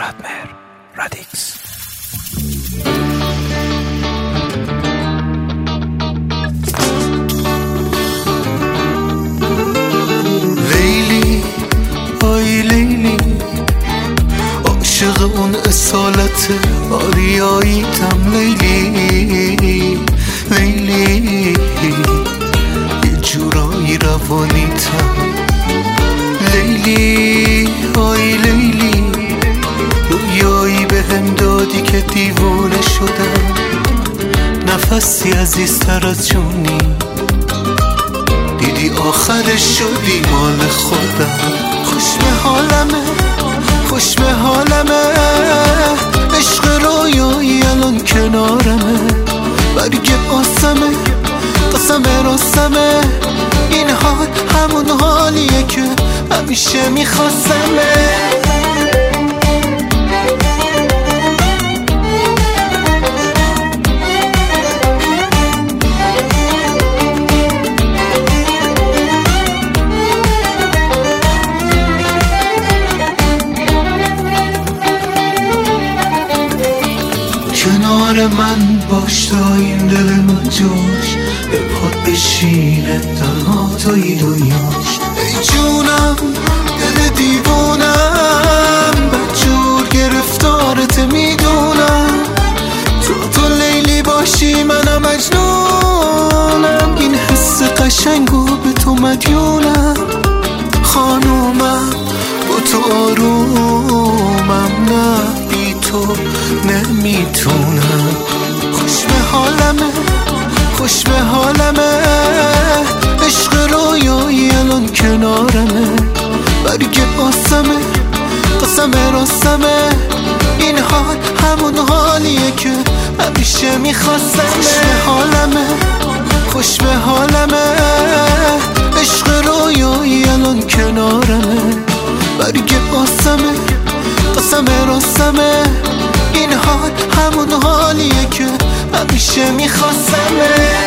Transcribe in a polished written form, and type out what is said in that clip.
ردمهر رادیکس. لیلی آی لیلی، عاشق اون اصالت آریاییتم. لیلی لیلی، یه جورایی روانیتم. لیلی آی لیلی، رویایی به هم دادی که دیوانه شدم. نفسی عزیزتر از جونی، دیدی آخرش شدی مال خودم. خوش به حالمه، خوش به حالمه، عشق رویایی الان کنارمه. برگ آسمه، قسم راستمه، این حال همون حالیه که همیشه میخواستمه. کنار من باش تا این دل من جوش، به پاد بشینه تنها توی دنیاش. ای جونم دل دیوونم، بدجور گرفتارت میدونم. تو لیلی باشی منم مجنونم، این حس قشنگو به تو مدیونم. خانومم با تو آرومم، نه بی تو نمیتونم. خوش به حالمه، خوش به حالمه، عشق رویایی الان کنارمه. برگ آسمه، قسم راستمه، این حال همون حالیه که همیشه میخواستمه. خوش به حالمه، خوش به حالمه، عشق رویایی الان کنارمه. برگ آسمه، قسم راستمه، این حال همون حالیه که همیشه میخواستمه.